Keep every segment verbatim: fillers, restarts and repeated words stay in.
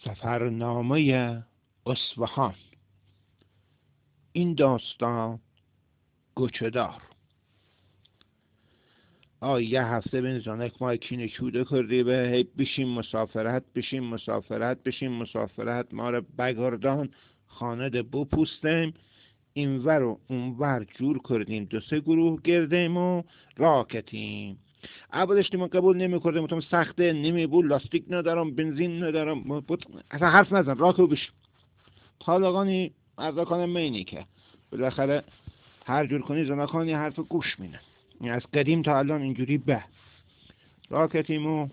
سفرنامه اصفهان. این داستان گوچه‌دار. آی یه هفته بین زانک ما کینه چوده کردی به هی بشیم مسافرت بشیم مسافرت بشیم مسافرت ما رو بگردان خانه ده بپوستیم اینور و اونور جور کردیم دو سه گروه گردیم و راکتیم. اولش ما قبول نمی کردیم تو سخته نمی بود لاستیک ندارم بنزین ندارم اصلا حرف نزن راکو بشیم. طالقانی عرضا کنم مینی که بالاخره هر جور کنی زنکانی حرف گوش مینه. از قدیم تا الان اینجوری به راکتیم و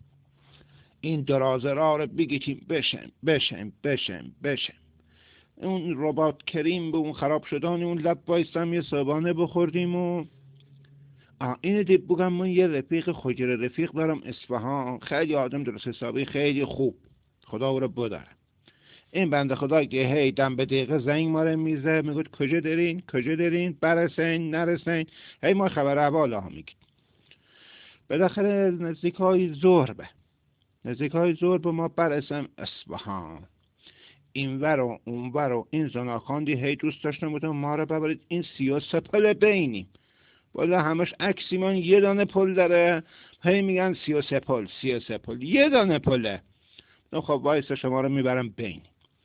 این درازه را رو بگیتیم بشم بشم بشم بشم. اون ربات کریم به اون خراب شدن اون لب بایستم یه صبانه بخوردیم و آه اینو دید بگم من یه رفیق خجر رفیق دارم اصفهان، خیلی آدم درست حسابی خیلی خوب، خدا او رو بداره. این بنده خدا که هی دم به دقیقه زنگ ماره میزه میگود کجا دارین کجا دارین برسین نرسین، هی ما خبر احوال ها میگید. بالاخره نزدیک های ظهر به نزدیک های ظهر به ما برسم اصفهان. اینور و اونور و این زناخاندی هی دوست داشتم بودم ما رو ببرید این سی و سه پل بینیم، والا همش عکسیمان یه دانه پل داره، هی میگن سی و سه پل سی و سه پل یه دانه پله. خب وایسا شما رو میبرم بین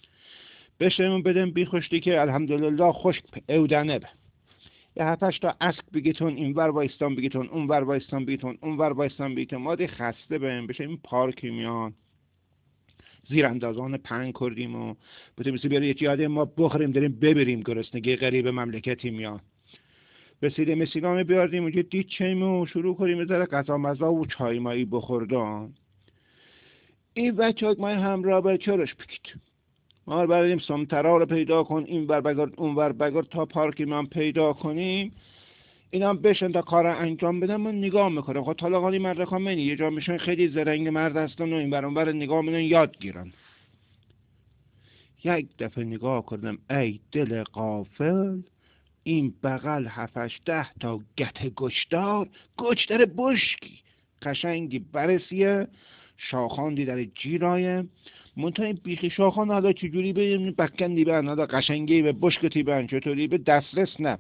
بشمون بدم بی خوشتی که الحمدلله خشک اودنه به یه هفتش تا اسک بگیتون این ور وایستان بگیتون اون ور وایستان بگیتون اون ور وایستان بگیتون ما دی خسته بهم بشه. این پارکی میان زیراندازان پنگ کردیم و بودیم بیسی بیاره یکی یاده ما بخوریم داریم ببریم گرسنگی غریب مملکتی میان. رسیده مسیلان بیاردیم اونجا دید چیم و شروع کنیم یه ذره غذا مزا و چای مایی بخوردن. این بچه های ما همراه به چرش بگید ما رو بردیم سمترا رو پیدا کن این ور بگرد اون ور بگرد تا پارکی من پیدا کنیم. اینا هم بشن تا کار انجام بدن من نگاه میکنم. خب طالقانی مرد خامنی یه جا میشن خیلی زرنگ مرد هستن و این بر اون بر نگاه میدن یاد گیرن. یک دفعه نگاه کردم ای دل غافل این بغل هفتش ده تا گته گچدار گچدار بشکی قشنگی برسیه شاخاندی در جیرایه منطقه این بیخی شاخان حالا چجوری به بکندی به حالا قشنگی به بشکتی به چطوری به دسترس نه.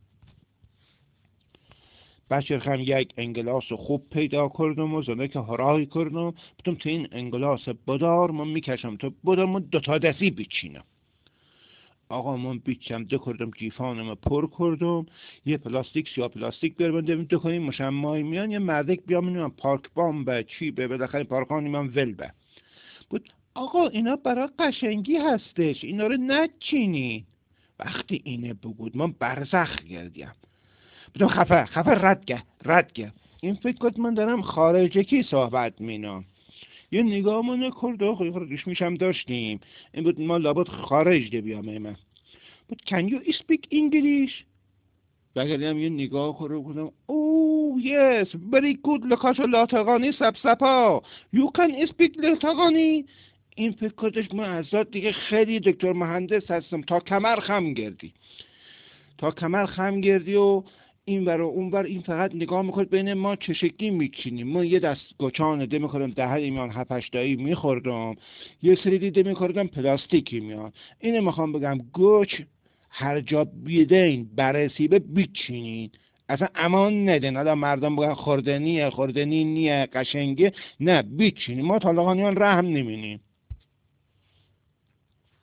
بچرخم یک انگلاس خوب پیدا کردم و زنه که هرای کردم بودم تو این انگلاس بدار من میکشم تو بدار من دوتا دستی بیچینم. آقا من بیچم دو کردم جیفانم پر کردم یه پلاستیک سیاه پلاستیک بیار بندیم دو کنیم مشمای میان یه مردک بیام اینو پارک بام به چی به بالاخره پارکانی من ول به بود. آقا اینا برای قشنگی هستش اینا رو نچینی. وقتی اینه بگود من برزخ گردیم بودم خفه خفه ردگه ردگه. این فکر کد من دارم خارجکی صحبت مینم. یه نگاه منو کرد و خیلی میشم داشتیم این بود ما لابد خارج ده بیام من بود can you speak English؟ بگردیم یه نگاه کرد و بودم oh yes very good لکاش لاتقانی سب سپا you can speak لاتقانی. این فکر کردش من ازاد دیگه خیلی دکتر مهندس هستم تا کمر خم گردی تا کمر خم گردی و این ور و اون ور این فقط نگاه میکنه بین ما چه شکلی میچینیم. من یه دست گچان ده میخوردم دهه میان هفتشتایی میخوردم یه سری دیده میخوردم پلاستیکی میان. اینو میخوام بگم گوچ هر جا بیدین برسیبه بیچینین اصلا امان ندن. حالا مردم بگن خوردنیه خوردنی نیه قشنگه نه بیچینین. ما طالقانیان رحم نمینیم